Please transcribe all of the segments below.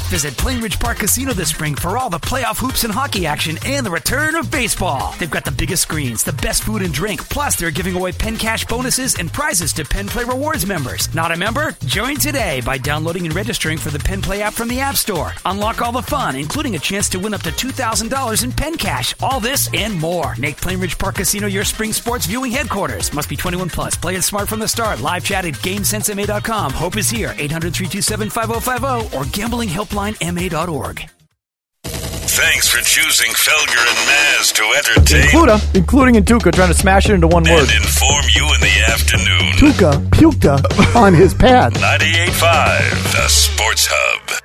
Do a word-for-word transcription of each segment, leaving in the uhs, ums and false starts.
Visit Plainridge Park Casino this spring for all the playoff hoops and hockey action and the return of baseball. They've got the biggest screens, the best food and drink, plus they're giving away Penn Cash bonuses and prizes to Penn Play Rewards members. Not a member? Join today by downloading and registering for the Penn Play app from the App Store. Unlock all the fun, including a chance to win up to two thousand dollars in Penn Cash. All this and more. Make Plainridge Park Casino your spring sports viewing headquarters. Must be twenty-one plus. Play it smart from the start. Live chat at GameSense M A dot com. Hope is here. eight hundred, three two seven, five oh five oh or gambling helpline M A dot org. Thanks for choosing Felger and Maz to entertain. Includa, including and Tuca, trying to smash it into one word. And inform you in the afternoon. Tuca puked on his pad. ninety-eight point five, the Sports Hub.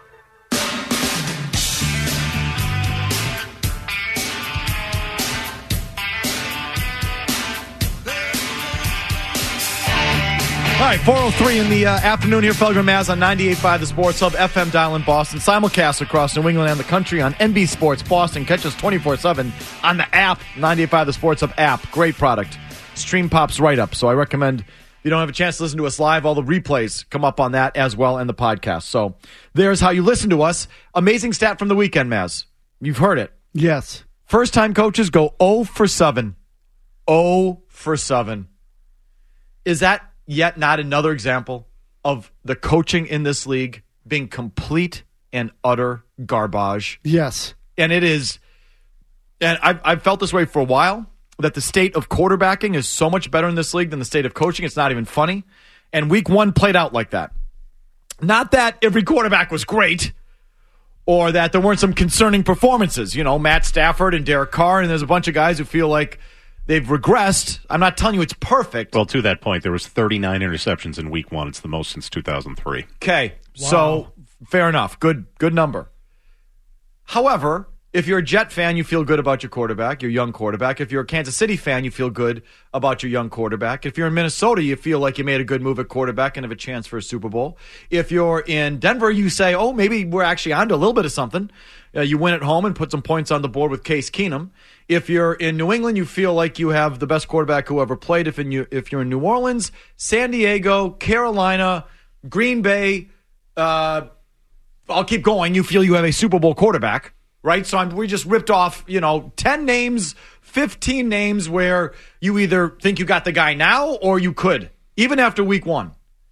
All right, four oh three in the uh, afternoon here, Felger and Maz on ninety-eight point five, the Sports Hub, F M dial in Boston, simulcast across New England and the country on N B Sports Boston. Catch us twenty-four seven on the app, ninety-eight point five, the Sports Hub app. Great product. Stream pops right up, so I recommend if you don't have a chance to listen to us live, all the replays come up on that as well and the podcast. So there's how you listen to us. Amazing stat from the weekend, Maz. You've heard it. Yes. First-time coaches go oh for seven. oh for seven. Is that yet not another example of the coaching in this league being complete and utter garbage? Yes. And it is, and I've, I've felt this way for a while, that the state of quarterbacking is so much better in this league than the state of coaching. It's not even funny. And week one played out like that. Not that every quarterback was great or that there weren't some concerning performances. You know, Matt Stafford and Derek Carr, and there's a bunch of guys who feel like they've regressed. I'm not telling you it's perfect. Well, to that point, there was thirty-nine interceptions in week one. It's the most since two thousand three. Okay, wow. So fair enough. Good, good number. However, if you're a Jet fan, you feel good about your quarterback, your young quarterback. If you're a Kansas City fan, you feel good about your young quarterback. If you're in Minnesota, you feel like you made a good move at quarterback and have a chance for a Super Bowl. If you're in Denver, you say, oh, maybe we're actually onto a little bit of something. Uh, you win at home and put some points on the board with Case Keenum. If you're in New England, you feel like you have the best quarterback who ever played. If, in you, if you're in New Orleans, San Diego, Carolina, Green Bay, uh, I'll keep going, you feel you have a Super Bowl quarterback. Right, so I'm, we just ripped off, you know, ten names, fifteen names where you either think you got the guy now or you could, even after week one.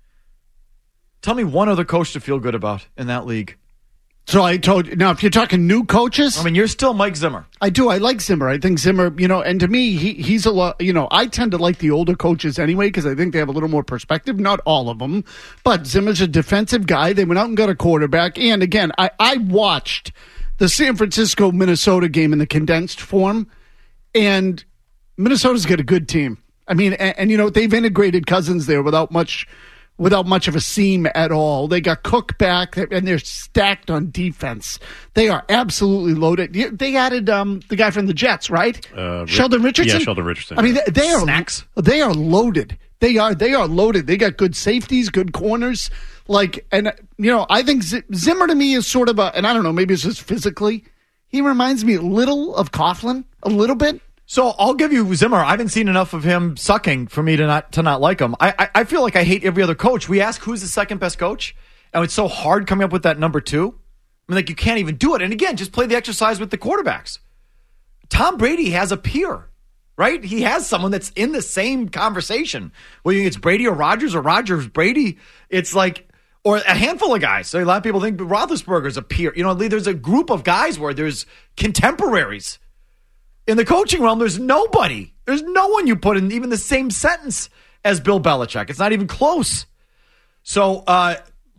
Tell me one other coach to feel good about in that league. So I told you, now if you're talking new coaches. I mean, you're still Mike Zimmer. I do. I like Zimmer. I think Zimmer, you know, and to me, he he's a lot, you know, I tend to like the older coaches anyway because I think they have a little more perspective. Not all of them, but Zimmer's a defensive guy. They went out and got a quarterback. And again, I, I watched the San Francisco-Minnesota game in the condensed form, and Minnesota's got a good team. I mean, and, and you know, they've integrated Cousins there without much without much of a seam at all. They got Cook back, and they're stacked on defense. They are absolutely loaded. They added um, the guy from the Jets, right? Uh, Sheldon Richardson? Yeah, Sheldon Richardson. I mean, they, they are Snacks. They are loaded. They are they are loaded. They got good safeties, good corners. Like, and, you know, I think Z- Zimmer to me is sort of a, and I don't know, maybe it's just physically, he reminds me a little of Coughlin, a little bit. So I'll give you Zimmer. I haven't seen enough of him sucking for me to not to not like him. I, I, I feel like I hate every other coach. We ask who's the second best coach, and it's so hard coming up with that number two. I mean, like, you can't even do it. And again, just play the exercise with the quarterbacks. Tom Brady has a peer. Right? He has someone that's in the same conversation. Whether it's Brady or Rodgers or Rodgers Brady, it's like, or a handful of guys. So a lot of people think Roethlisberger's a peer. You know, there's a group of guys where there's contemporaries. In the coaching realm, there's nobody. There's no one you put in even the same sentence as Bill Belichick. It's not even close. So, uh,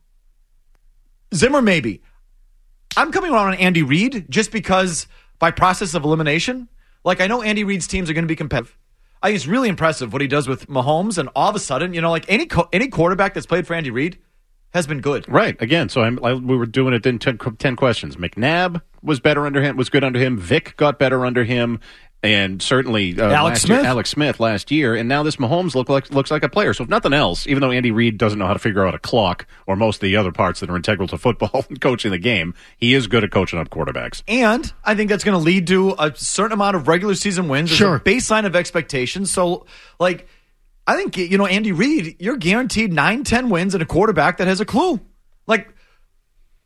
Zimmer, maybe. I'm coming around on Andy Reid just because by process of elimination. Like, I know Andy Reid's teams are going to be competitive. I think it's really impressive what he does with Mahomes, and all of a sudden, you know, like any co- any quarterback that's played for Andy Reid has been good. Right. Again, so I'm, I, we were doing it in ten, ten questions. McNabb was better under him, was good under him. Vic got better under him. And certainly uh, Alex last year, Smith. Alex Smith last year, and now this Mahomes look like, looks like a player. So if nothing else, even though Andy Reid doesn't know how to figure out a clock or most of the other parts that are integral to football and coaching the game, he is good at coaching up quarterbacks. And I think that's going to lead to a certain amount of regular season wins. There's sure. a baseline of expectations. So, like, I think, you know, Andy Reid, you're guaranteed nine, ten wins and a quarterback that has a clue. Like,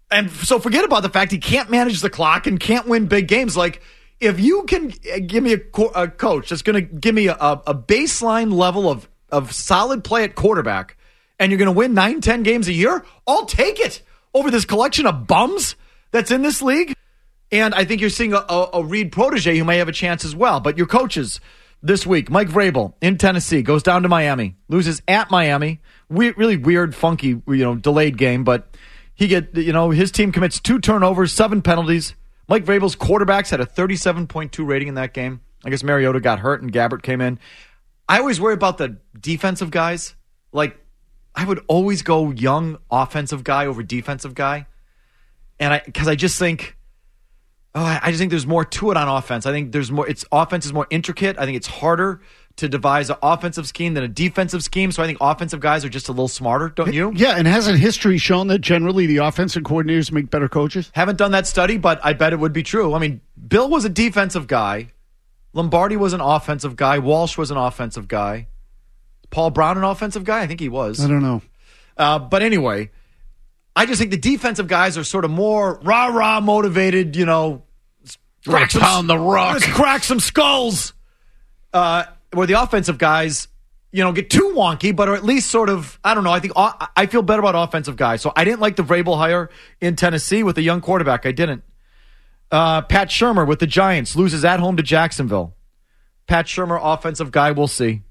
And so forget about the fact he can't manage the clock and can't win big games. Like, if you can give me a, co- a coach that's going to give me a, a baseline level of, of solid play at quarterback, and you're going to win nine, ten games a year, I'll take it over this collection of bums that's in this league. And I think you're seeing a, a, a Reed protege who may have a chance as well. But your coaches this week, Mike Vrabel in Tennessee goes down to Miami, loses at Miami. We, really weird, funky, you know, delayed game, but he get you know his team commits two turnovers, seven penalties. Mike Vrabel's quarterbacks had a thirty-seven point two rating in that game. I guess Mariota got hurt and Gabbert came in. I always worry about the defensive guys. Like, I would always go young offensive guy over defensive guy, and I because I just think, oh, I just think there's more to it on offense. I think there's more. It's offense is more intricate. I think it's harder to devise an offensive scheme than a defensive scheme. So I think offensive guys are just a little smarter, don't you? Yeah, and hasn't history shown that generally the offensive coordinators make better coaches? Haven't done that study, but I bet it would be true. I mean, Bill was a defensive guy. Lombardi was an offensive guy. Walsh was an offensive guy. Paul Brown an offensive guy? I think he was. I don't know. Uh, but anyway, I just think the defensive guys are sort of more rah-rah motivated, you know, crack some, pound the rock. Let's crack some skulls. Uh, where the offensive guys, you know, get too wonky, but are at least sort of, I don't know, I think I feel better about offensive guys. So I didn't like the Vrabel hire in Tennessee with a young quarterback. I didn't. Uh, Pat Shurmur with the Giants loses at home to Jacksonville. Pat Shurmur, offensive guy, we'll see.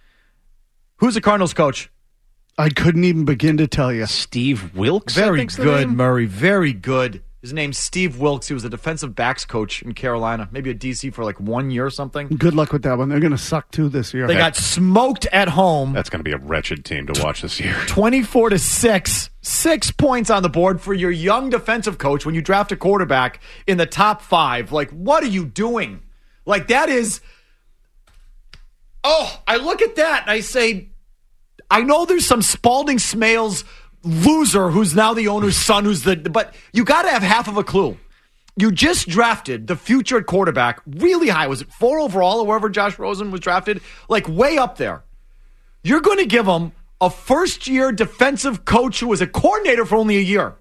Who's the Cardinals coach? I couldn't even begin to tell you. Steve Wilkes? Very good, Murray. Very good. His name's Steve Wilkes. He was the defensive backs coach in Carolina. Maybe a D C for like one year or something. Good luck with that one. They're going to suck too this year. They got smoked at home. That's going to be a wretched team to watch this year. twenty-four to six. Six points on the board for your young defensive coach when you draft a quarterback in the top five. Like, what are you doing? Like, that is... Oh, I look at that and I say, I know there's some Spalding Smales loser who's now the owner's son who's the... But you got to have half of a clue. You just drafted the future quarterback really high. Was it four overall or wherever Josh Rosen was drafted? Like, way up there. You're going to give him a first-year defensive coach who was a coordinator for only a year.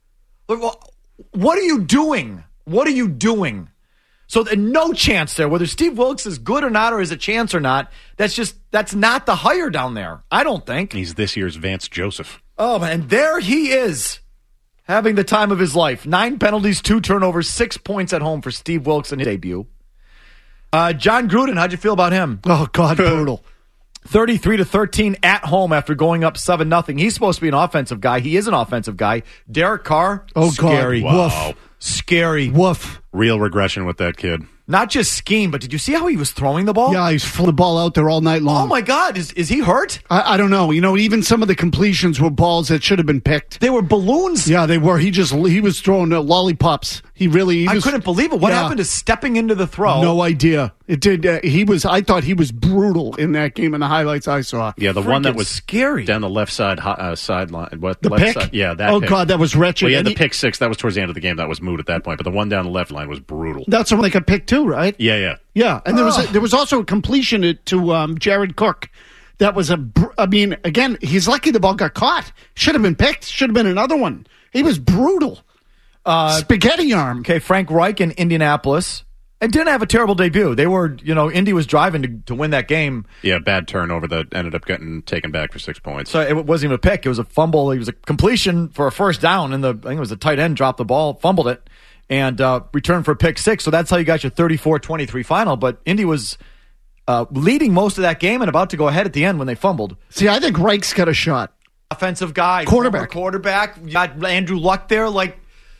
What are you doing? What are you doing? So no chance there. Whether Steve Wilkes is good or not, or is a chance or not, that's just, that's not the hire down there. I don't think. He's this year's Vance Joseph. Oh, man, there he is, having the time of his life. Nine penalties, two turnovers, six points at home for Steve Wilkes in his debut. Uh, John Gruden, how'd you feel about him? Oh, God, brutal. thirty-three to thirteen at home after going up seven nothing. He's supposed to be an offensive guy. He is an offensive guy. Derek Carr, oh, scary. God. Wow. Woof. Scary. Woof. Real regression with that kid. Not just scheme, but did you see how he was throwing the ball? Yeah, he's flipping the ball out there all night long. Oh, my God. Is is he hurt? I, I don't know. You know, even some of the completions were balls that should have been picked. They were balloons. Yeah, they were. He just he was throwing uh, lollipops. He really. He I was, couldn't believe it. What yeah. happened to stepping into the throw? No idea. It did. Uh, he was. I thought he was brutal in that game in the highlights I saw. Yeah, the one that Freaking was scary down the left side uh, sideline. What The left pick? Side, yeah, that. Oh pick. God, that was wretched. Well, yeah, And the he- pick six. That was towards the end of the game. That was moot at that point. But the one down the left line was brutal. That's when they got picked too, right? Yeah, yeah. Yeah, and there was a, there was also a completion to, to um, Jared Cook. That was a. Br- I mean, again, he's lucky the ball got caught. Should have been picked. Should have been another one. He was brutal. Uh, Spaghetti arm. Okay, Frank Reich in Indianapolis. And didn't have a terrible debut. They were, you know, Indy was driving to, to win that game. Yeah, bad turnover that ended up getting taken back for six points. So it wasn't even a pick. It was a fumble. It was a completion for a first down. And the I think it was a tight end dropped the ball, fumbled it, and uh, returned for a pick six. So that's how you got your thirty-four twenty-three final. But Indy was uh, leading most of that game and about to go ahead at the end when they fumbled. See, I think Reich's got a shot. Offensive guy. Quarterback. Quarterback. You got Andrew Luck there. Like,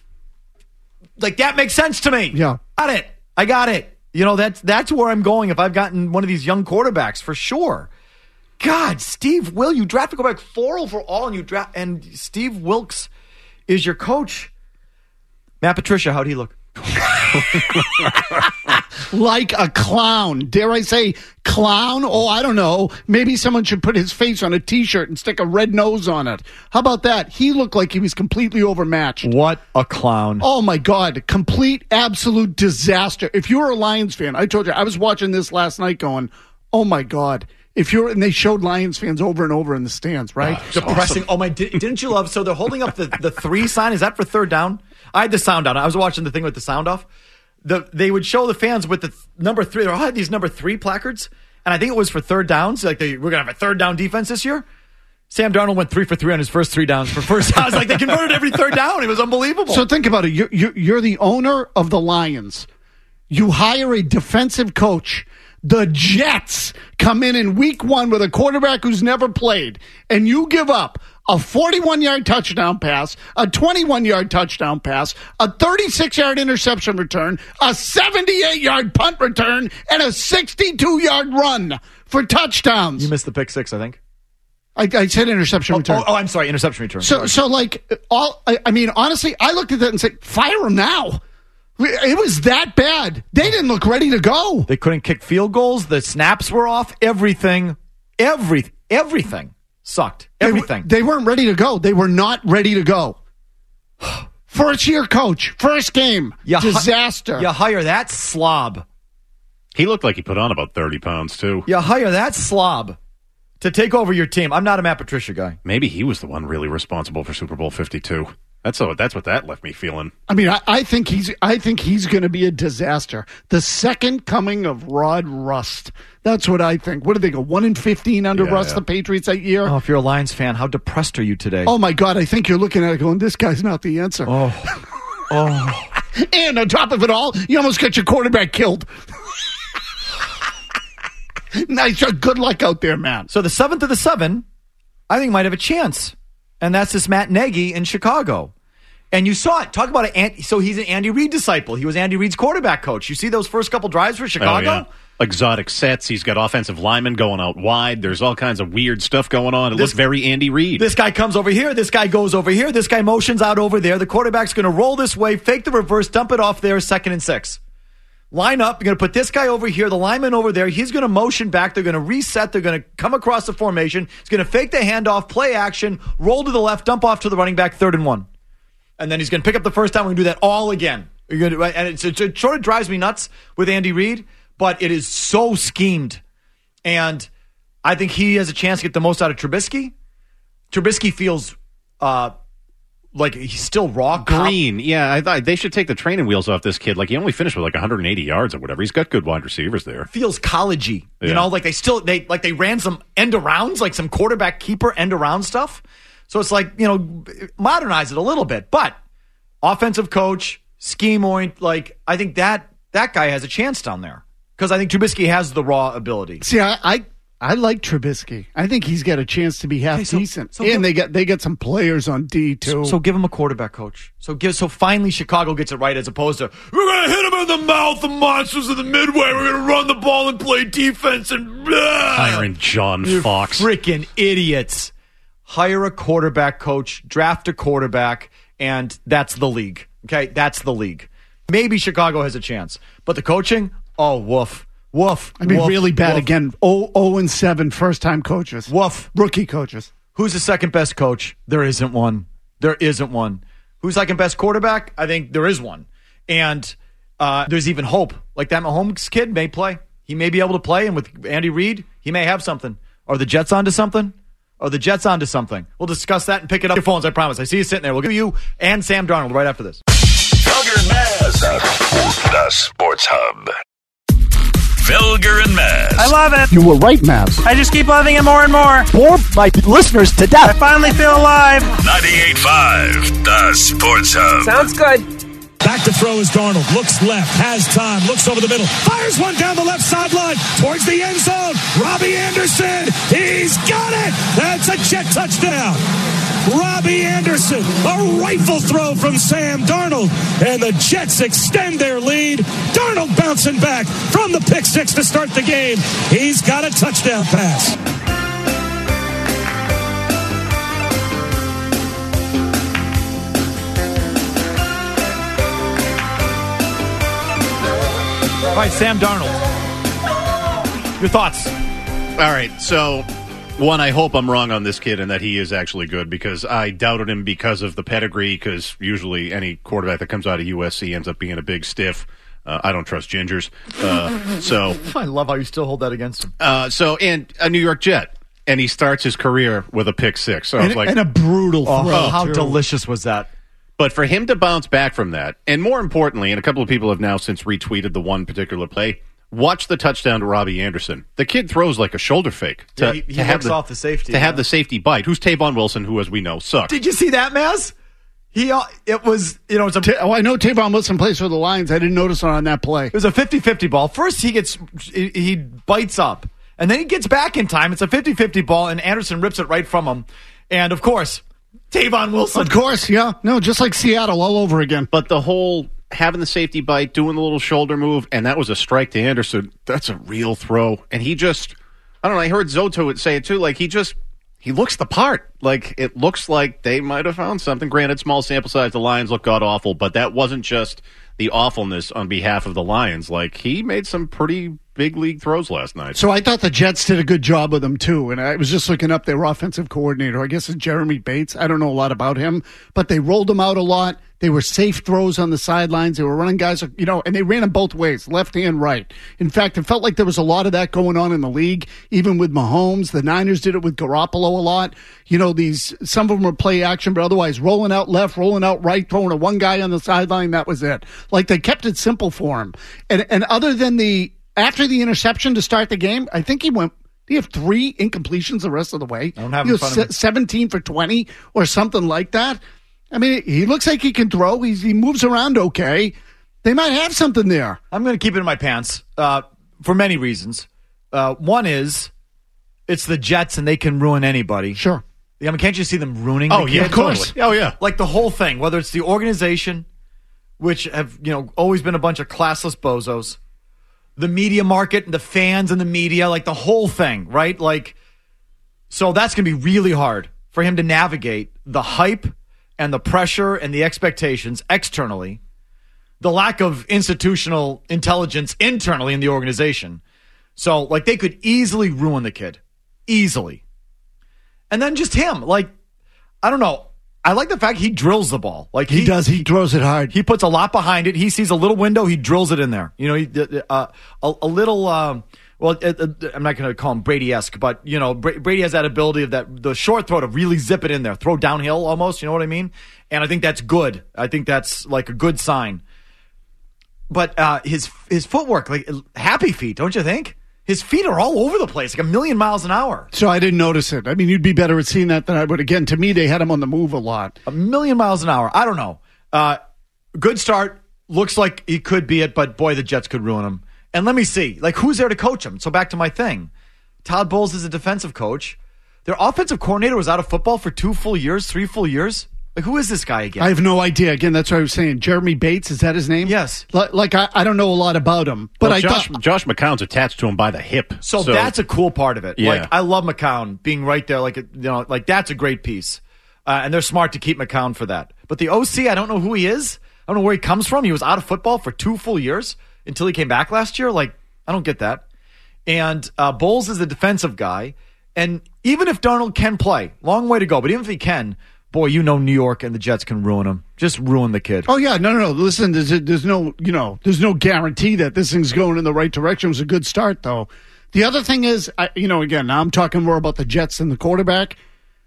like that makes sense to me. Yeah. Got it. I got it. You know, that's that's where I'm going if I've gotten one of these young quarterbacks for sure. God, Steve Will, you draft to go back four overall and you draft and Steve Wilkes is your coach. Matt Patricia, how'd he look? Like a clown. Dare I say clown? Oh, I don't know. Maybe someone should put his face on a T-shirt and stick a red nose on it. How about that? He looked like he was completely overmatched. What a clown. Oh, my God. Complete, absolute disaster. If you're a Lions fan, I told you, I was watching this last night going, oh, my God. If you're and they showed Lions fans over and over in the stands, right? Oh, depressing. Awesome. Oh my! Did, didn't you love? So they're holding up the, the three sign. Is that for third down? I had the sound on. I was watching the thing with the sound off. The they would show the fans with the th- number three. They all had these number three placards, and I think it was for third downs. Like they, we're gonna have a third down defense this year. Sam Darnold went three for three on his first three downs for first downs. Like they converted every third down. It was unbelievable. So think about it. You're, you're, you're the owner of the Lions. You hire a defensive coach. The Jets come in in week one with a quarterback who's never played, and you give up a forty-one-yard touchdown pass, a twenty-one-yard touchdown pass, a thirty-six-yard interception return, a seventy-eight-yard punt return, and a sixty-two-yard run for touchdowns. You missed the pick six, I think. I, I said interception oh, return. Oh, oh, I'm sorry, interception return. So, sorry. so like, all I, I mean, honestly, I looked at that and said, fire him now. It was that bad. They didn't look ready to go. They couldn't kick field goals. The snaps were off. Everything, every, everything sucked. Everything. They, they weren't ready to go. They were not ready to go. First year coach, first game, you disaster. Hi- you hire that slob. He looked like he put on about thirty pounds, too. You hire that slob to take over your team. I'm not a Matt Patricia guy. Maybe he was the one really responsible for Super Bowl fifty-two. That's what, that's what that left me feeling. I mean, I, I think he's I think he's going to be a disaster. The second coming of Rod Rust. That's what I think. What did they go? one and fifteen under Yeah, Rust, yeah. the Patriots that year? Oh, if you're a Lions fan, how depressed are you today? Oh, my God. I think you're looking at it going, this guy's not the answer. Oh. Oh. And on top of it all, you almost got your quarterback killed. Nice. Good luck out there, man. So the seventh of the seven, I think, might have a chance. And that's this Matt Nagy in Chicago. And you saw it. Talk about it. So he's an Andy Reid disciple. He was Andy Reid's quarterback coach. You see those first couple drives for Chicago? Oh, yeah. Exotic sets. He's got offensive linemen going out wide. There's all kinds of weird stuff going on. It This- looks very Andy Reid. This guy comes over here. This guy goes over here. This guy motions out over there. The quarterback's going to roll this way, fake the reverse, dump it off there, second and six. Line up. You're going to put this guy over here, the lineman over there. He's going to motion back. They're going to reset. They're going to come across the formation. He's going to fake the handoff, play action, roll to the left, dump off to the running back, third and one. And then he's going to pick up the first time. We're going to do that all again. You're going to, and it's, it sort of drives me nuts with Andy Reid, but it is so schemed. And I think he has a chance to get the most out of Trubisky. Trubisky feels uh, like he's still raw. Green. Yeah, I thought they should take the training wheels off this kid. Like, he only finished with like one hundred eighty yards or whatever. He's got good wide receivers there. Feels collegey. Yeah. You know, like they still, they like they ran some end arounds, like some quarterback keeper end around stuff. So it's like, you know, modernize it a little bit. But offensive coach, scheme orient, like I think that that guy has a chance down there because I think Trubisky has the raw ability. See, I, I I like Trubisky. I think he's got a chance to be half Okay, so- decent. so and give- they get they get some players on D too. So give him a quarterback coach. So give so finally Chicago gets it right as opposed to we're gonna hit him in the mouth, the monsters of the midway. We're gonna run the ball and play defense and blah. Hiring John You're Fox. freaking idiots. Hire a quarterback coach, draft a quarterback, and that's the league. Okay, that's the league. Maybe Chicago has a chance, but the coaching, oh woof, woof. I mean, woof, really bad woof, again. Oh, oh and seven first time coaches. Woof. Rookie coaches. Who's the second best coach? There isn't one. There isn't one. Who's second best quarterback? I think there is one. And uh, there's even hope. Like that Mahomes kid may play. He may be able to play, and with Andy Reid, he may have something. Are the Jets onto something? Are the Jets onto something? We'll discuss that and pick it up your phones, I promise. I see you sitting there. We'll give you and Sam Darnold right after this. Felger and Maz, the Sports Hub. Felger and Maz. I love it. You were right, Mavs. I just keep loving it more and more. Bore my listeners to death. I finally feel alive. ninety-eight point five, the Sports Hub. Sounds good. Back to throw is Darnold. Looks left. Has time. Looks over the middle. Fires one down the left sideline. Towards the end zone. Robbie Anderson. He's got it. That's a Jet touchdown. Robbie Anderson. A rifle throw from Sam Darnold. And the Jets extend their lead. Darnold bouncing back from the pick six to start the game. He's got a touchdown pass. All right, Sam Darnold. Your thoughts? All right, so one, I hope I'm wrong on this kid and that he is actually good because I doubted him because of the pedigree, because usually any quarterback that comes out of U S C ends up being a big stiff. Uh, I don't trust gingers. Uh, so I love how you still hold that against him. Uh, so and a New York Jet, and he starts his career with a pick six. So I was And, like, and a brutal Oh, throw. how too. delicious was that? but for him to bounce back from that, and more importantly, and a couple of people have now since retweeted the one particular play. Watch the touchdown to Robbie Anderson. The kid throws like a shoulder fake to, Yeah, he- he to have works the, off the safety, to have yeah. the safety bite. Who's Tavon Wilson, who, as we know, sucks. Did you see that, Maz? He, uh, it was, you know, it's a, Ta- oh, I know Tavon Wilson plays for the Lions. I didn't notice it on that play. it was a fifty-fifty ball. First, he gets, he, he bites up, and then he gets back in time. It's a fifty-fifty ball, and Anderson rips it right from him. And of course, Tavon Wilson. Of course, yeah. No, just like Seattle all over again. But the whole having the safety bite, doing the little shoulder move, and that was a strike to Anderson. That's a real throw. And he just, I don't know, I heard Zoto would say it too, like he just, he looks the part. Like, it looks like they might have found something. Granted, small sample size, the Lions look god-awful, but that wasn't just the awfulness on behalf of the Lions. Like, he made some pretty big league throws last night. So I thought the Jets did a good job with them, too. And I was just looking up their offensive coordinator. I guess it's Jeremy Bates. I don't know a lot about him, but they rolled him out a lot. They were safe throws on the sidelines. They were running guys, you know, and they ran them both ways, left and right. In fact, it felt like there was a lot of that going on in the league, even with Mahomes. The Niners did it with Garoppolo a lot. You know, these, some of them were play action, but otherwise rolling out left, rolling out right, throwing to one guy on the sideline. That was it. Like, they kept it simple for him. And, and other than the, after the interception to start the game, I think he went, did he have three incompletions the rest of the way? I don't have He in was front of me. seventeen for twenty or something like that. I mean, he looks like he can throw. He's, he moves around okay. They might have something there. I'm going to keep it in my pants uh, for many reasons. Uh, one is it's the Jets and they can ruin anybody. Sure. I mean, can't you see them ruining Oh, the yeah, kid? of course. Oh, yeah. Like the whole thing, whether it's the organization, which have, you know, always been a bunch of classless bozos, the media market and the fans and the media, like the whole thing, right? Like, so that's going to be really hard for him to navigate the hype and the pressure and the expectations externally, the lack of institutional intelligence internally in the organization. So, like, they could easily ruin the kid. Easily. And then just him. Like, I don't know. I like the fact he drills the ball. Like He, does. He throws it hard. He puts a lot behind it. He sees a little window. He drills it in there. You know, he, uh, a, a little. Um, well, uh, uh, I'm not going to call him Brady-esque, but you know, Bra- Brady has that ability of that the short throw to really zip it in there, throw downhill almost. You know what I mean? And I think that's good. I think that's like a good sign. But uh, his his footwork, like happy feet, don't you think? His feet are all over the place, like a million miles an hour. So I didn't notice it. I mean, you'd be better at seeing that than I would. Again, to me, they had him on the move a lot. A million miles an hour. I don't know. Uh, good start. Looks like he could be it, but boy, the Jets could ruin him. And let me see, like, who's there to coach him? So back to my thing. Todd Bowles is a defensive coach. Their offensive coordinator was out of football for two full years, three full years. Like, who is this guy again? I have no idea. Again, that's what I was saying. Jeremy Bates, is that his name? Yes. Like, like I, I don't know a lot about him, but Well, I Josh, thought Josh McCown's attached to him by the hip. So, that's a cool part of it. Yeah. Like, I love McCown being right there. Like, you know, like that's a great piece. Uh, and they're smart to keep McCown for that. But the O C, I don't know who he is. I don't know where he comes from. He was out of football for two full years until he came back last year. Like, I don't get that. And uh, Bowles is a defensive guy. And even if Darnold can play, long way to go. But even if he can, boy, you know New York and the Jets can ruin him. Just ruin the kid. Oh yeah, no, no, no. Listen, there's, there's no, you know, there's no guarantee that this thing's going in the right direction. It was a good start, though. The other thing is, I, you know, again, now I'm talking more about the Jets and the quarterback.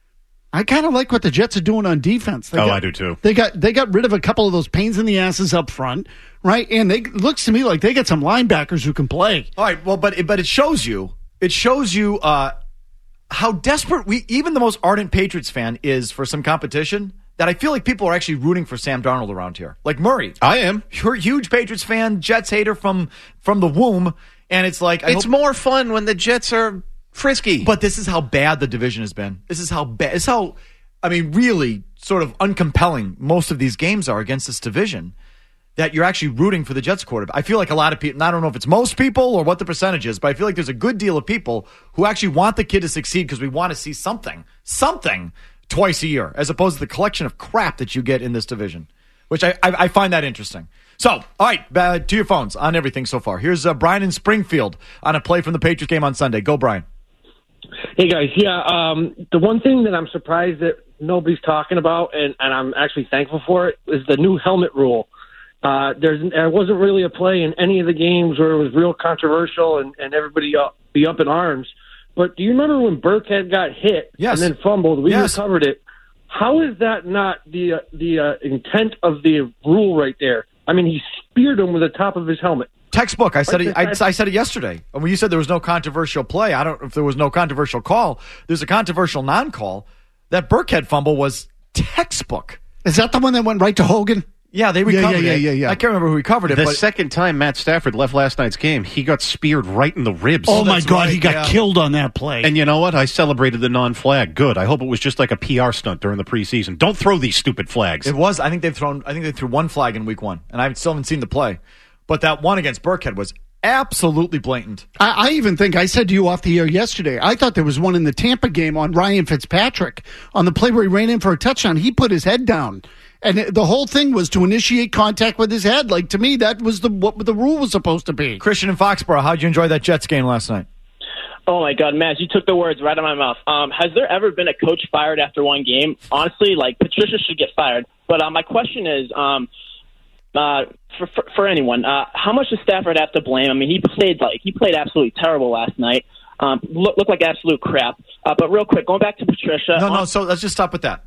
I kind of like what the Jets are doing on defense. They Oh, got, I do too. They got they got rid of a couple of those pains in the asses up front, right? And they it looks to me like they got some linebackers who can play. All right, well, but it, but it shows you, it shows you uh, how desperate we, even the most ardent Patriots fan, is for some competition. That I feel like people are actually rooting for Sam Darnold around here, like Murray. I am. You're a huge Patriots fan, Jets hater from from the womb, and it's like I It's hope, more fun when the Jets are frisky. But this is how bad the division has been. This is how bad. This is how, I mean, really sort of uncompelling most of these games are against this division. That you're actually rooting for the Jets quarterback. I feel like a lot of people, and I don't know if it's most people or what the percentage is, but I feel like there's a good deal of people who actually want the kid to succeed because we want to see something, something twice a year, as opposed to the collection of crap that you get in this division, which I, I, I find that interesting. So, all right, uh, to your phones on everything so far. Here's uh, Brian in Springfield on a play from the Patriots game on Sunday. Go, Brian. Hey, guys. Yeah, um, the one thing that I'm surprised that nobody's talking about, and, and I'm actually thankful for it, is the new helmet rule. Uh, there's there wasn't really a play in any of the games where it was real controversial and, and everybody up, be up in arms. But do you remember when Burkhead got hit yes. and then fumbled? We yes. recovered it. How is that not the uh, the uh, intent of the rule right there? I mean, he speared him with the top of his helmet. Textbook. I said it, I, I said it yesterday. When you said there was no controversial play, I don't know if there was no controversial call. There's a controversial non-call. That Burkhead fumble was textbook. Is that the one that went right to Hogan? Yeah, they yeah, recovered yeah, it. Yeah, yeah, yeah. I can't remember who recovered it. The but second time Matt Stafford left last night's game, he got speared right in the ribs. Oh, my that's God, right, he got yeah. killed on that play. And you know what? I celebrated the non-flag. Good. I hope it was just like a P R stunt during the preseason. Don't throw these stupid flags. It was. I think they've thrown. I think they threw one flag in week one, and I still haven't seen the play. But that one against Burkhead was absolutely blatant. I, I even think I said to you off the air yesterday, I thought there was one in the Tampa game on Ryan Fitzpatrick on the play where he ran in for a touchdown. He put his head down. And the whole thing was to initiate contact with his head. Like, to me, that was the what the rule was supposed to be. Christian in Foxborough, how'd you enjoy that Jets game last night? Oh, my God, Matt, you took the words right out of my mouth. Um, has there ever been a coach fired after one game? Honestly, like, Patricia should get fired. But uh, my question is, um, uh, for, for for anyone, uh, how much does Stafford have to blame? I mean, he played like he played absolutely terrible last night. Um, look, looked like absolute crap. Uh, but real quick, going back to Patricia. No, no, so let's just stop with that.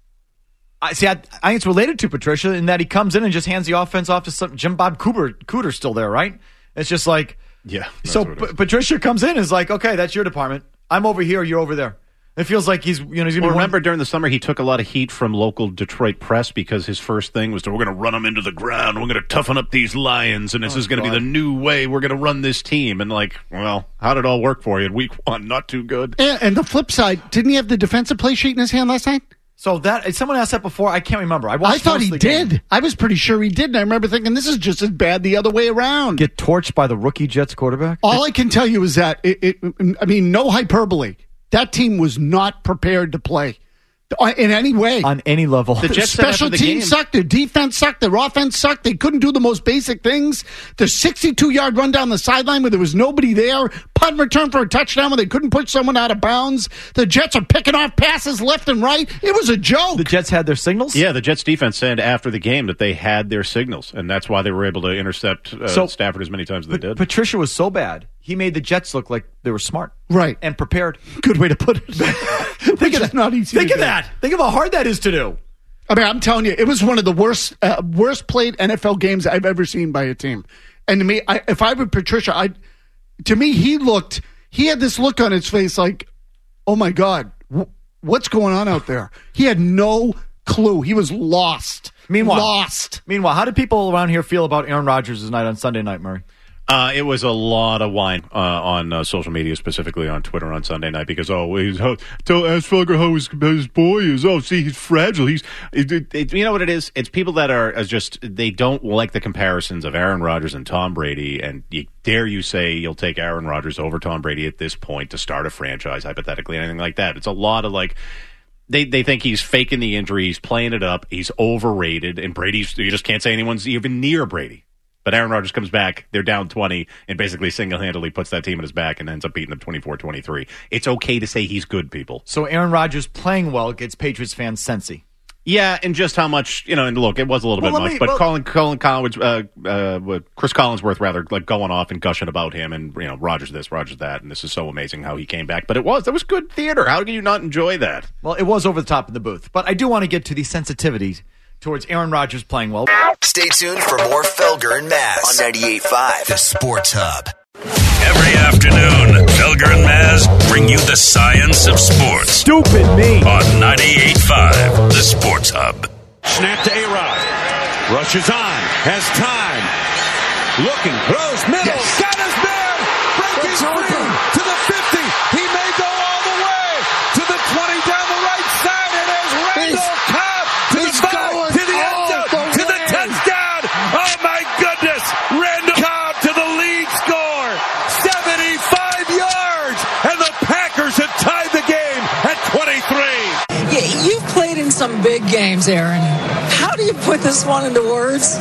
I see. I, I think it's related to Patricia in that he comes in and just hands the offense off to some Jim Bob Cooper. Cooter's still there, right? It's just like, yeah. So P- Patricia comes in and is like, okay, that's your department. I'm over here. You're over there. It feels like he's, you know, he's going to well, be remember one- during the summer he took a lot of heat from local Detroit press because his first thing was to, we're going to run them into the ground. We're going to toughen up these Lions, and this oh, is going to be the new way we're going to run this team. And like, well, how did it all work for you in week one? Not too good. And, and the flip side, didn't he have the defensive play sheet in his hand last night? So that someone asked that before. I can't remember. I, I thought he the did. Game. I was pretty sure he did. And I remember thinking this is just as bad the other way around. Get torched by the rookie Jets quarterback. All I can tell you is that it, it. I mean, no hyperbole. That team was not prepared to play in any way. On any level. The Jets special the teams game. sucked. Their defense sucked. Their offense sucked. They couldn't do the most basic things. The sixty-two-yard run down the sideline where there was nobody there. Punt return for a touchdown where they couldn't push someone out of bounds. The Jets are picking off passes left and right. It was a joke. The Jets had their signals? Yeah, the Jets defense said after the game that they had their signals, and that's why they were able to intercept uh, so, Stafford as many times as they P- did. Patricia was so bad, he made the Jets look like they were smart. Right. And prepared. Good way to put it. Think of that. Not easy Think to of do. that. Think of how hard that is to do. I mean, I'm telling you, it was one of the worst, uh, worst played N F L games I've ever seen by a team. And to me, I, if I were Patricia, I, to me, he looked, he had this look on his face like, oh my God, w- what's going on out there? He had no clue. He was lost. Meanwhile, lost. Meanwhile, how did people around here feel about Aaron Rodgers' night on Sunday night, Murray? Uh, it was a lot of wine uh, on uh, social media, specifically on Twitter on Sunday night, because oh, he's, how, tell ask Felger how his, his boy is. Oh, see, he's fragile. He's, it, it, it, you know what it is? It's people that are uh, just they don't like the comparisons of Aaron Rodgers and Tom Brady, and you, dare you say you'll take Aaron Rodgers over Tom Brady at this point to start a franchise, hypothetically, anything like that? It's a lot of like. They they think he's faking the injury, he's playing it up, he's overrated, and Brady's you just can't say anyone's even near Brady. But Aaron Rodgers comes back, they're down twenty, and basically single-handedly puts that team in his back and ends up beating them twenty-four twenty-three. It's okay to say he's good, people. So Aaron Rodgers playing well gets Patriots fans sensy. Yeah, and just how much, you know, and look, it was a little well, bit much, me, but well, Colin, Colin Collins, uh, uh, Chris Collinsworth, rather, like going off and gushing about him and, you know, Rodgers this, Rodgers that, and this is so amazing how he came back. But it was, that was good theater. How can you not enjoy that? Well, it was over the top in the booth. But I do want to get to the sensitivities towards Aaron Rodgers playing well. Stay tuned for more Felger and Maz on ninety-eight point five, the Sports Hub. Every afternoon, Felger and Maz bring you the science of sports. Stupid me. On ninety-eight point five, the Sports Hub. Snap to A-Rod. Rushes on. Has time. Looking. Throws. Middle. Yes. Got his man. Breaking free. To the fifty. He may go all the way. To the twenty down the right side. And there's Randall Cobb. To the five. To the end zone. To the touchdown. Oh, my goodness. Randall Cobb to the lead score. seventy-five yards. And the Packers have tied the game at twenty-three. Yeah, you've played in some big games, Aaron. How do you put this one into words?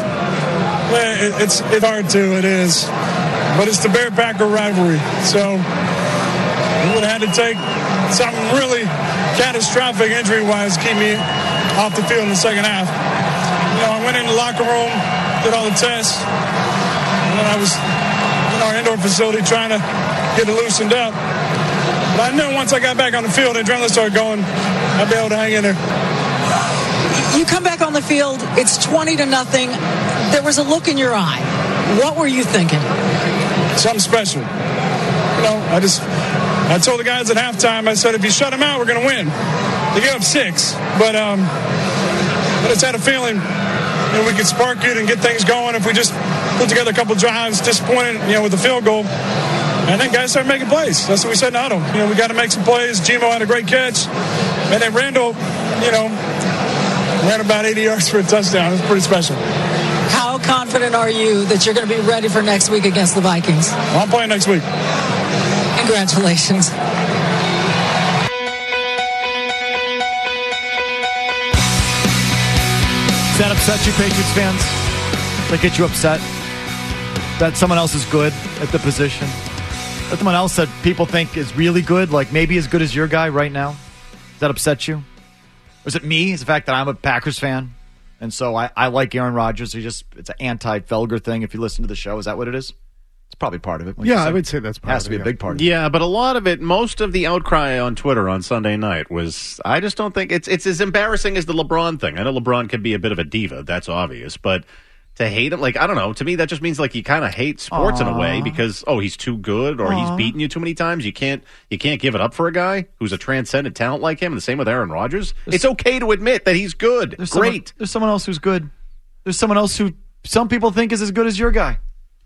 Well, it's it's hard to, it is. But it's the Bear-Packer rivalry. So we would have had to take something really catastrophic injury-wise to keep me off the field in the second half. You know, I went in the locker room, did all the tests. And then I was in our indoor facility trying to get it loosened up. But I knew once I got back on the field and adrenaline started going, I'd be able to hang in there. You come back on the field, it's twenty to nothing. There was a look in your eye. What were you thinking? Something special. You know, I just, I told the guys at halftime, I said, if you shut them out, we're going to win. They gave up six, but um, I just had a feeling that we could spark it and get things going if we just put together a couple drives, disappointed, you know, with the field goal. And then guys started making plays. That's what we said in Otto. You know, we got to make some plays. Gmo had a great catch. And then Randall, you know, ran about eighty yards for a touchdown. It was pretty special. How confident are you that you're going to be ready for next week against the Vikings? Well, I'm playing next week. Congratulations. Does that upset you, Patriots fans? That get you upset? That someone else is good at the position? That someone else that people think is really good, like maybe as good as your guy right now? Does that upset you? Or is it me? Is the fact that I'm a Packers fan? And so I, I like Aaron Rodgers. He just It's an anti-Felger thing if you listen to the show. Is that what it is? It's probably part of it. Yeah, I would say that's part has of to it. be a big part of it. Yeah, but a lot of it, most of the outcry on Twitter on Sunday night was, I just don't think it's it's as embarrassing as the LeBron thing. I know LeBron can be a bit of a diva, that's obvious, but to hate him, like, I don't know, to me that just means like you kind of hate sports Aww. in a way because, oh, he's too good or Aww. he's beaten you too many times. You can't you can't give it up for a guy who's a transcendent talent like him, and the same with Aaron Rodgers. There's, it's okay to admit that he's good. There's Great. Someone, there's someone else who's good. There's someone else who some people think is as good as your guy.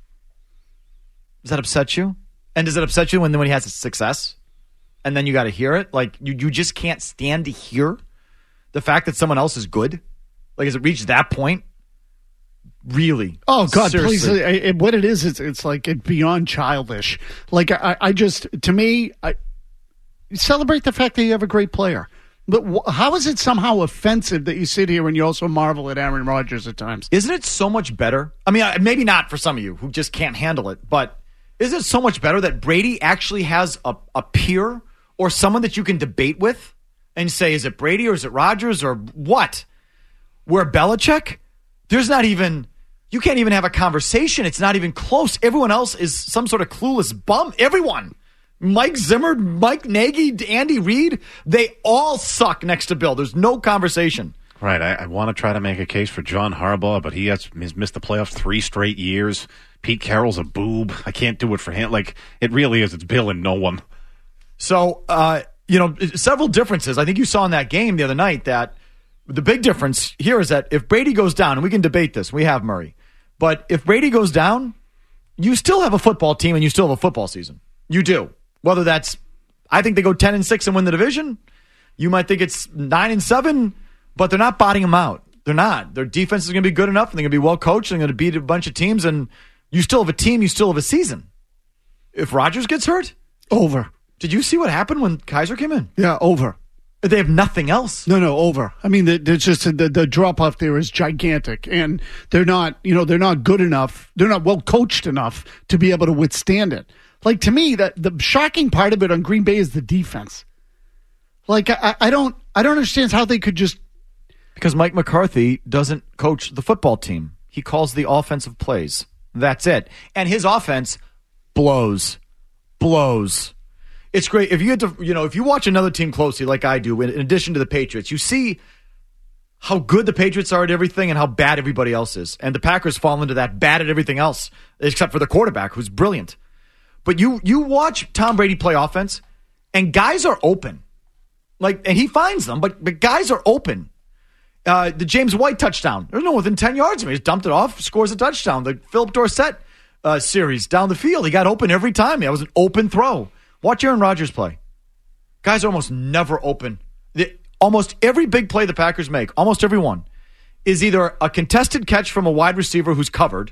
Does that upset you? And does it upset you when when he has a success? And then you got to hear it? Like, you, you just can't stand to hear the fact that someone else is good? Like, has it reached that point? Really? Oh, God, Seriously. please. It, it, what it is, it's, it's like it beyond childish. Like, I, I just, to me, I celebrate the fact that you have a great player. But wh- how is it somehow offensive that you sit here and you also marvel at Aaron Rodgers at times? Isn't it so much better? I mean, maybe not for some of you who just can't handle it, but isn't it so much better that Brady actually has a, a peer or someone that you can debate with and say, is it Brady or is it Rodgers or what? Where Belichick, there's not even, you can't even have a conversation. It's not even close. Everyone else is some sort of clueless bum. Everyone. Mike Zimmer, Mike Nagy, Andy Reid, they all suck next to Bill. There's no conversation. Right. I, I want to try to make a case for John Harbaugh, but he has he's missed the playoffs three straight years. Pete Carroll's a boob. I can't do it for him. Like, it really is. It's Bill and no one. So, uh, you know, several differences. I think you saw in that game the other night that the big difference here is that if Brady goes down, and we can debate this, we have Murray, but if Brady goes down, you still have a football team and you still have a football season. You do. Whether that's, I think they go ten and six and win the division. You might think it's nine and seven, but they're not botting them out. They're not. Their defense is going to be good enough, and they're going to be well coached. They're going to beat a bunch of teams, and you still have a team. You still have a season. If Rodgers gets hurt, over. Did you see what happened when Kaiser came in? Yeah, over. They have nothing else. No, no, over. I mean, there's just the, the drop off there is gigantic, and they're not, you know, they're not good enough. They're not well coached enough to be able to withstand it. Like, to me, that the shocking part of it on Green Bay is the defense. Like, I, I don't, I don't understand how they could just because Mike McCarthy doesn't coach the football team. He calls the offensive plays. That's it. And his offense blows, blows. It's great if you get to, you know, if you watch another team closely, like I do, in addition to the Patriots, you see how good the Patriots are at everything and how bad everybody else is. And the Packers fall into that bad at everything else, except for the quarterback, who's brilliant. But you you watch Tom Brady play offense, and guys are open. Like, and he finds them, but, but guys are open. Uh, the James White touchdown, there's no within ten yards of me. He just dumped it off, scores a touchdown. The Philip Dorsett uh, series down the field, he got open every time. That was an open throw. Watch Aaron Rodgers play. Guys are almost never open. The, almost every big play the Packers make, almost every one, is either a contested catch from a wide receiver who's covered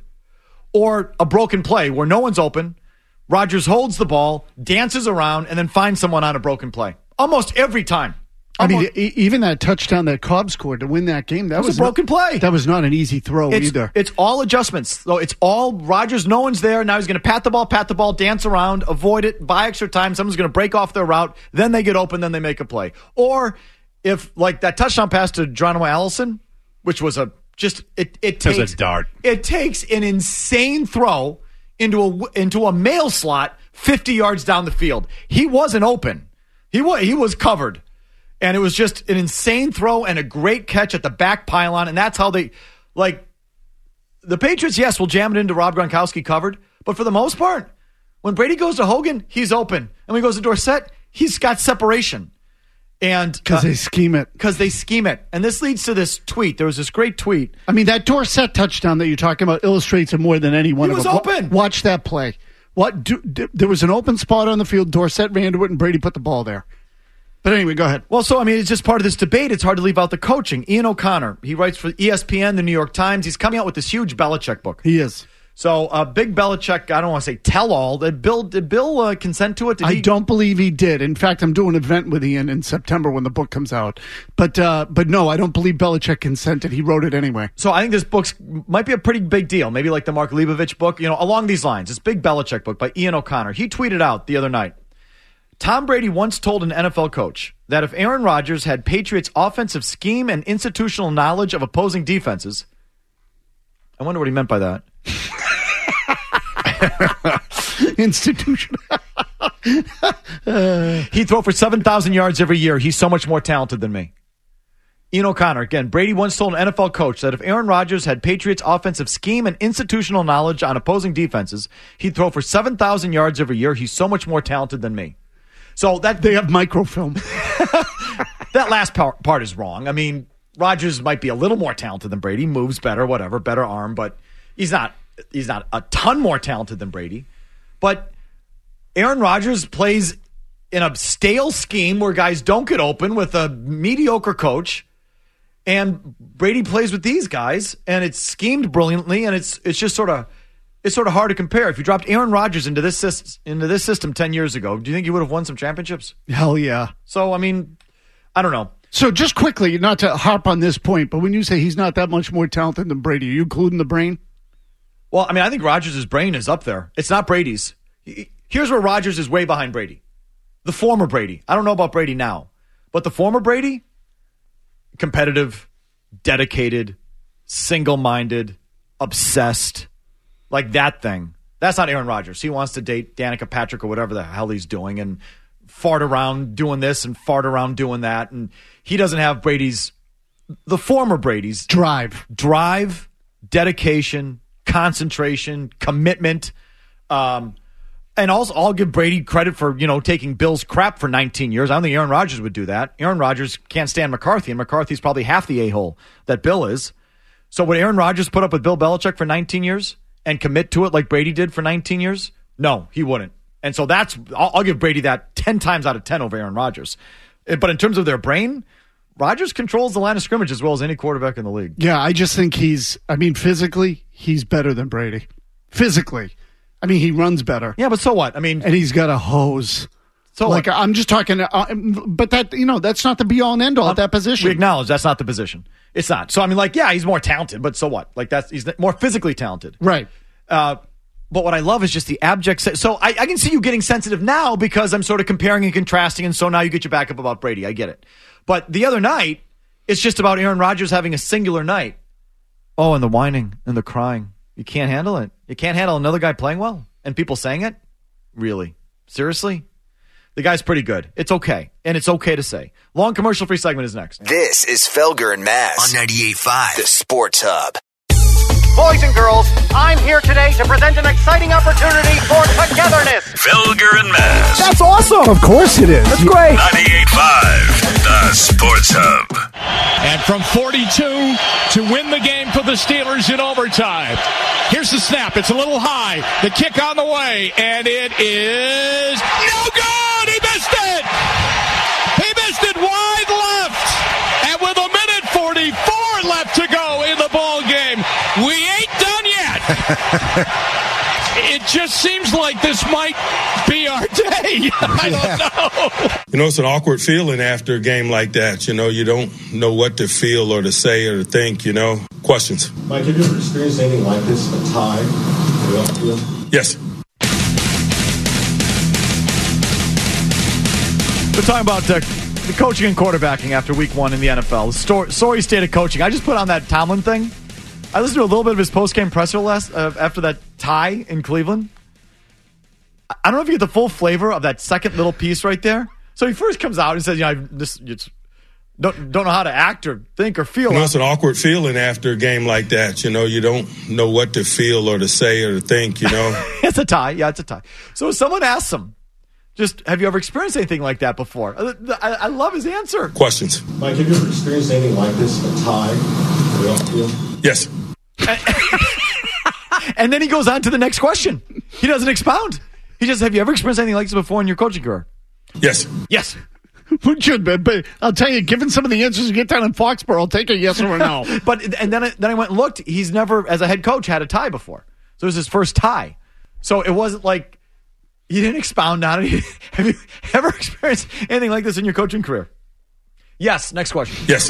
or a broken play where no one's open. Rodgers holds the ball, dances around, and then finds someone on a broken play. Almost every time. Almost. I mean, e- even that touchdown that Cobb scored to win that game, that, that was, was a broken not, play. That was not an easy throw it's, either. It's all adjustments. So it's all Rodgers, no one's there. Now he's going to pat the ball, pat the ball, dance around, avoid it, buy extra time. Someone's going to break off their route. Then they get open, then they make a play. Or if, like that touchdown pass to Geronimo Allison, which was a Just it it As takes a dart. It takes an insane throw into a into a mail slot fifty yards down the field. He wasn't open. He was he was covered. And it was just an insane throw and a great catch at the back pylon. And that's how they, like, the Patriots, yes, will jam it into Rob Gronkowski covered. But for the most part, when Brady goes to Hogan, he's open. And when he goes to Dorsett, he's got separation. And Because uh, they scheme it. Because they scheme it. And this leads to this tweet. There was this great tweet. I mean, that Dorsett touchdown that you're talking about illustrates it more than any one he of was them. open. Watch that play. What? Do, do, there was an open spot on the field. Dorsett ran to it, and Brady put the ball there. But anyway, go ahead. Well, so, I mean, it's just part of this debate. It's hard to leave out the coaching. Ian O'Connor, he writes for E S P N, the New York Times. He's coming out with this huge Belichick book. He is. So, uh, big Belichick, I don't want to say tell-all. Did Bill, did Bill uh, consent to it? Did I he? don't believe he did. In fact, I'm doing an event with Ian in September when the book comes out. But uh, but no, I don't believe Belichick consented. He wrote it anyway. So I think this book might be a pretty big deal. Maybe like the Mark Leibovich book, you know, along these lines. This big Belichick book by Ian O'Connor. He tweeted out the other night, Tom Brady once told an N F L coach that if Aaron Rodgers had Patriots' offensive scheme and institutional knowledge of opposing defenses, I wonder what he meant by that. Institution. uh, He'd throw for seven thousand yards every year. He's so much more talented than me. Ian O'Connor, again, Brady once told an N F L coach that if Aaron Rodgers had Patriots' offensive scheme and institutional knowledge on opposing defenses, he'd throw for seven thousand yards every year. He's so much more talented than me. So that they have microfilm. That last part, part is wrong. I mean, Rodgers might be a little more talented than Brady, moves better, whatever, better arm, but he's not he's not a ton more talented than Brady. But Aaron Rodgers plays in a stale scheme where guys don't get open with a mediocre coach, and Brady plays with these guys, and it's schemed brilliantly, and it's it's just sort of it's sort of hard to compare. If you dropped Aaron Rodgers into this system, into this system ten years ago, do you think you would have won some championships? Hell yeah. So I mean, I don't know. So just quickly, not to harp on this point, but when you say he's not that much more talented than Brady, are you including the brain? Well, I mean, I think Rodgers' brain is up there. It's not Brady's. Here's where Rodgers is way behind Brady. The former Brady. I don't know about Brady now, but the former Brady, competitive, dedicated, single-minded, obsessed, like that thing. That's not Aaron Rodgers. He wants to date Danica Patrick or whatever the hell he's doing and fart around doing this and fart around doing that. And he doesn't have Brady's, the former Brady's drive, drive, dedication, concentration, commitment. Um, and also, I'll give Brady credit for, you know, taking Bill's crap for nineteen years. I don't think Aaron Rodgers would do that. Aaron Rodgers can't stand McCarthy, and McCarthy's probably half the a-hole that Bill is. So would Aaron Rodgers put up with Bill Belichick for nineteen years and commit to it like Brady did for nineteen years? No, he wouldn't. And so that's, I'll, I'll give Brady that ten times out of ten over Aaron Rodgers. But in terms of their brain, Rodgers controls the line of scrimmage as well as any quarterback in the league. Yeah, I just think he's, I mean, physically, he's better than Brady. Physically. I mean, he runs better. Yeah, but so what? I mean, and he's got a hose. So like, what? I'm just talking, uh, but that, you know, that's not the be all and end all um, at that position. We acknowledge that's not the position. It's not. So, I mean, like, yeah, he's more talented, but so what? Like, that's, he's more physically talented. Right. Uh, but what I love is just the abject. Se- so I, I can see you getting sensitive now because I'm sort of comparing and contrasting, and so now you get your back up about Brady. I get it. But the other night, it's just about Aaron Rodgers having a singular night. Oh, and the whining and the crying. You can't handle it. You can't handle another guy playing well and people saying it? Really? Seriously? The guy's pretty good. It's okay. And it's okay to say. Long commercial-free segment is next. This is Felger and Mazz on ninety-eight point five, the Sports Hub. Boys and girls, I'm here today to present an exciting opportunity for togetherness. Felger and Mazz. That's awesome. Of course it is. That's great. ninety-eight point five, the Sports Hub. And from forty-two to win the game for the Steelers in overtime. Here's the snap. It's a little high. The kick on the way, and it is no good. He missed it. He missed it wide left. And with a minute forty-four left to go in the ball game, we ain't done yet. It just seems like this might be our day. I don't know. You know, it's an awkward feeling after a game like that. You know, you don't know what to feel or to say or to think, you know. Questions? Mike, have you ever experienced anything like this, a tie? Yes. We're talking about uh, the coaching and quarterbacking after week one in the N F L. The story, sorry state of coaching. I just put on that Tomlin thing. I listened to a little bit of his post-game presser last uh, after that tie in Cleveland. I don't know if you get the full flavor of that second little piece right there. So he first comes out and says, "You know, I this it's, don't don't know how to act or think or feel." You know, it's an awkward feeling after a game like that. You know, you don't know what to feel or to say or to think. You know, it's a tie. Yeah, it's a tie. So someone asks him, "Just have you ever experienced anything like that before?" I, I, I love his answer. Questions, Mike, have you ever experienced anything like this? A tie in the outfield? Yes. And then he goes on to the next question. He doesn't expound. He just, have you ever experienced anything like this before in your coaching career? Yes. Yes. Should, but I'll tell you, given some of the answers you get down in Foxborough, I'll take a yes or a no. But and then I, then I went and looked. He's never, as a head coach, had a tie before. So it was his first tie. So it wasn't like he didn't expound on it. Have you ever experienced anything like this in your coaching career? Yes. Next question. Yes.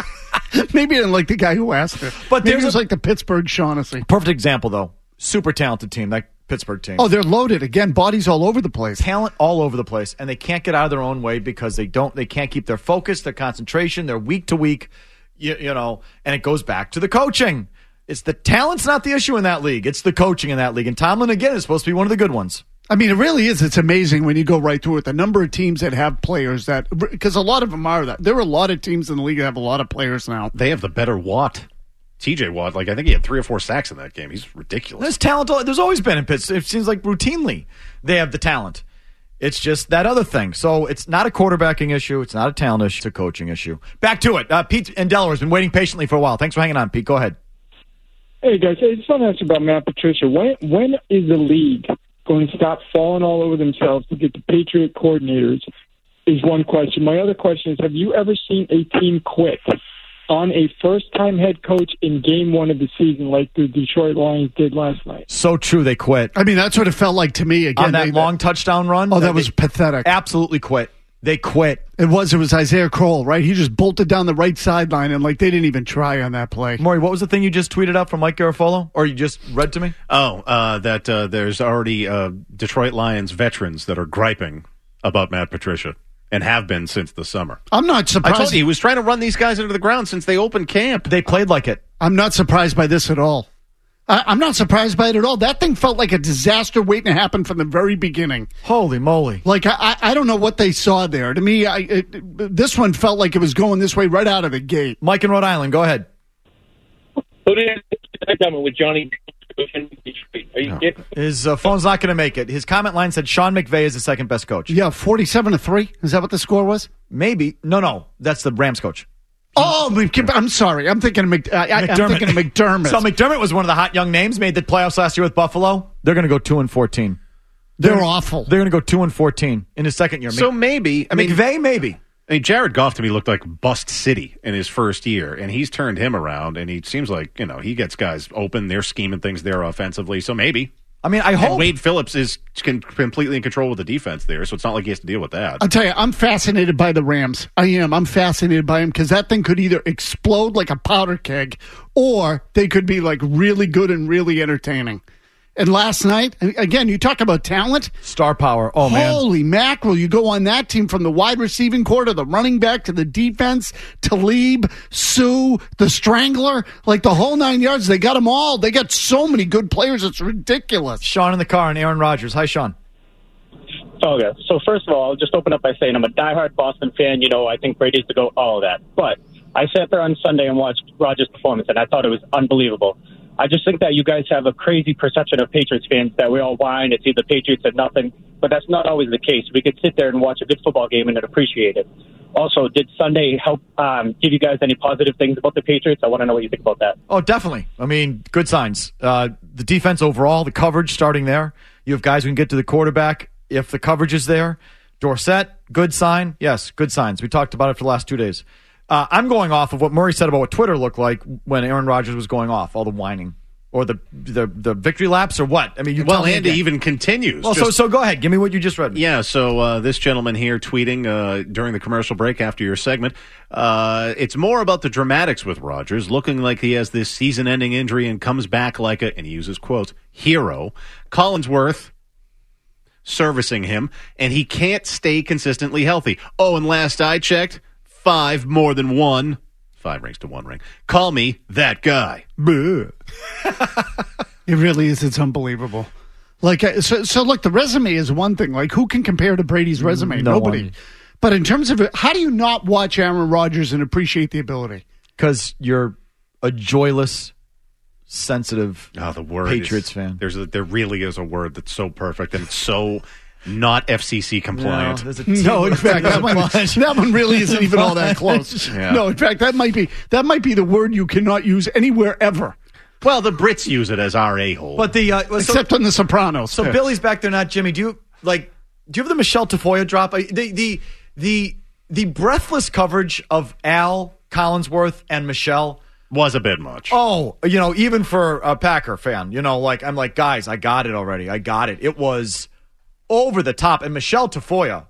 Maybe I didn't like the guy who asked it. But maybe there's it was a, like the Pittsburgh Shaughnessy. Perfect example, though. Super talented team, that Pittsburgh team. Oh, they're loaded again. Bodies all over the place. Talent all over the place, and they can't get out of their own way because they don't. They can't keep their focus, their concentration. They're week to week, you, you know. And it goes back to the coaching. It's the talent's not the issue in that league. It's the coaching in that league. And Tomlin again is supposed to be one of the good ones. I mean, it really is. It's amazing when you go right through it. The number of teams that have players that, because a lot of them are that. There are a lot of teams in the league that have a lot of players now. They have the better Watt. T J Watt, like I think he had three or four sacks in that game. He's ridiculous. There's talent. There's always been in Pittsburgh. It seems like routinely they have the talent. It's just that other thing. So it's not a quarterbacking issue. It's not a talent issue. It's a coaching issue. Back to it. Uh, Pete in Delaware has been waiting patiently for a while. Thanks for hanging on, Pete. Go ahead. Hey, guys. I just want to ask about Matt Patricia. When, when is the league going to stop falling all over themselves to get the Patriot coordinators is one question. My other question is, have you ever seen a team quit on a first-time head coach in game one of the season like the Detroit Lions did last night? So true, they quit. I mean, that's what it felt like to me. Again, on that they, long touchdown run. Oh, that was pathetic. Absolutely quit. They quit. It was. It was Isaiah Crowell, right? He just bolted down the right sideline, and like they didn't even try on that play. Maury, what was the thing you just tweeted out from Mike Garafolo, or you just read to me? Oh, uh, that uh, there's already uh, Detroit Lions veterans that are griping about Matt Patricia. And have been since the summer. I'm not surprised. I told you, he was trying to run these guys into the ground since they opened camp. They played like it. I'm not surprised by this at all. I, I'm not surprised by it at all. That thing felt like a disaster waiting to happen from the very beginning. Holy moly. Like, I, I don't know what they saw there. To me, I, it, this one felt like it was going this way right out of the gate. Mike in Rhode Island, go ahead. Who did it with Johnny? Are you kidding? His uh, phone's not going to make it. His comment line said Sean McVay is the second best coach. Yeah, forty-seven to three. Is that what the score was? Maybe. No, no. That's the Rams coach. Oh, I'm sorry. I'm thinking of Mc, I, I'm thinking of McDermott. So McDermott was one of the hot young names, made the playoffs last year with Buffalo. They're going to go two and fourteen. They're, They're awful. They're going to go two and fourteen in his second year. So maybe. I mean, McVay, maybe. I mean, Jared Goff to me looked like Bust City in his first year, and he's turned him around, and he seems like, you know, he gets guys open. They're scheming things there offensively, so maybe. I mean, I hope. And Wade Phillips is can, completely in control with the defense there, so it's not like he has to deal with that. I'll tell you, I'm fascinated by the Rams. I am. I'm fascinated by them because that thing could either explode like a powder keg, or they could be like really good and really entertaining. And last night, again, you talk about talent. Star power. Oh, man. Holy mackerel. You go on that team from the wide receiving core to the running back to the defense, Talib, Sue, the Strangler, like the whole nine yards. They got them all. They got so many good players. It's ridiculous. Sean in the car and Aaron Rodgers. Hi, Sean. Okay. So, first of all, I'll just open up by saying I'm a diehard Boston fan. You know, I think Brady's to go, all of that. But I sat there on Sunday and watched Rodgers' performance, and I thought it was unbelievable. I just think that you guys have a crazy perception of Patriots fans that we all whine. It's either Patriots or nothing, but that's not always the case. We could sit there and watch a good football game and appreciate it. Also, did Sunday help um, give you guys any positive things about the Patriots? I want to know what you think about that. Oh, definitely. I mean, good signs. Uh, the defense overall, the coverage starting there. You have guys who can get to the quarterback if the coverage is there. Dorsett, good sign. Yes, good signs. We talked about it for the last two days. Uh, I'm going off of what Murray said about what Twitter looked like when Aaron Rodgers was going off, all the whining. Or the the, the victory laps or what? I mean, you Well, tell me and it again. even continues. Well, Just, so so go ahead. Give me what you just read. Yeah, so uh, this gentleman here tweeting uh, during the commercial break after your segment, uh, it's more about the dramatics with Rodgers, looking like he has this season-ending injury and comes back like a, and he uses quotes, hero. Collinsworth servicing him, and he can't stay consistently healthy. Oh, and last I checked, five more than one. Five rings to one ring. Call me that guy. It really is. It's unbelievable. Like, uh, so, so look, the resume is one thing. Like, who can compare to Brady's resume? No Nobody. one. But in terms of it, how do you not watch Aaron Rodgers and appreciate the ability? Because you're a joyless, sensitive oh, the word Patriots is, fan. There's a, there really is a word that's so perfect and it's so not F C C compliant. No, no in fact, that one, that one really isn't even all that close. Yeah. No, in fact, that might be that might be the word you cannot use anywhere ever. Well, the Brits use it as our a-hole. But the uh, well, except so, on The Sopranos. So yeah. Billy's back there, not Jimmy. Do you like? Do you have the Michelle Tafoya drop? The the the the breathless coverage of Al Collinsworth and Michelle was a bit much. Oh, you know, even for a Packer fan, you know, like I'm like, guys, I got it already. I got it. It was over the top. And Michelle Tafoya,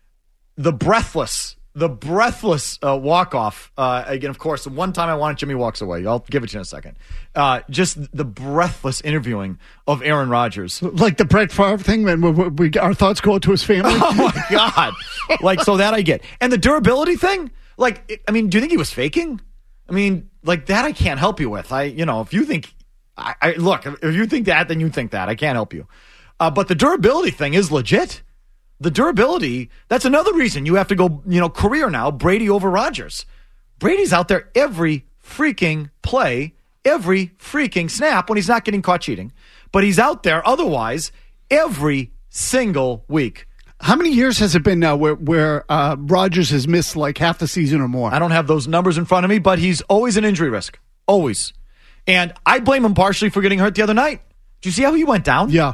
the breathless. The breathless uh, walk-off, uh, again, of course, the one time I wanted Jimmy walks away. I'll give it to you in a second. Uh, just the breathless interviewing of Aaron Rodgers. Like the Brett Favre thing, when we, we, our thoughts go to his family. Oh, my God. Like, so that I get. And the durability thing, like, it, I mean, do you think he was faking? I mean, like, that I can't help you with. I, you know, if you think, I, I look, if you think that, then you think that. I can't help you. Uh, but the durability thing is legit. The durability, that's another reason you have to go, you know, career now, Brady over Rodgers. Brady's out there every freaking play, every freaking snap when he's not getting caught cheating. But he's out there otherwise every single week. How many years has it been now where, where uh, Rodgers has missed like half the season or more? I don't have those numbers in front of me, but he's always an injury risk. Always. And I blame him partially for getting hurt the other night. Did you see how he went down? Yeah.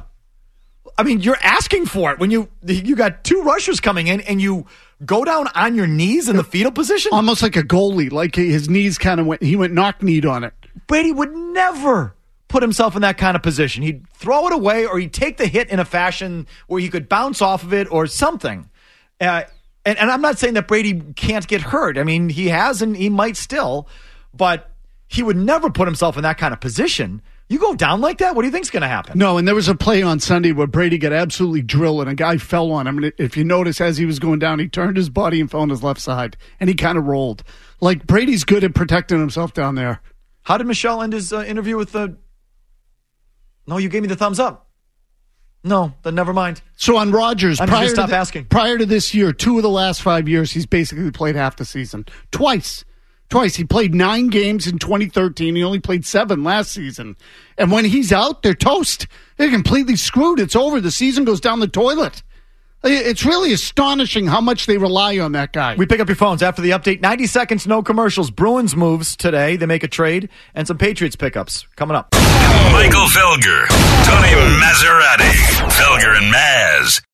I mean, you're asking for it when you you got two rushers coming in and you go down on your knees in the fetal position. Almost like a goalie, like his knees kind of went, he went knock-kneed on it. Brady would never put himself in that kind of position. He'd throw it away or he'd take the hit in a fashion where he could bounce off of it or something. Uh, and, and I'm not saying that Brady can't get hurt. I mean, he has and he might still, but he would never put himself in that kind of position. You go down like that, what do you think's going to happen? No, and there was a play on Sunday where Brady got absolutely drilled and a guy fell on him. And if you notice, as he was going down, he turned his body and fell on his left side, and he kind of rolled. Like, Brady's good at protecting himself down there. How did Michelle end his uh, interview with the... No, you gave me the thumbs up. No, then never mind. So on Rodgers, I'm prior just stop to the, asking. Prior to this year, two of the last five years, he's basically played half the season. Twice. Twice. He played nine games in twenty thirteen. He only played seven last season. And when he's out, they're toast. They're completely screwed. It's over. The season goes down the toilet. It's really astonishing how much they rely on that guy. We pick up your phones after the update. ninety seconds, no commercials. Bruins moves today. They make a trade. And some Patriots pickups coming up. Michael Felger, Tony Maserati, Felger and Maz.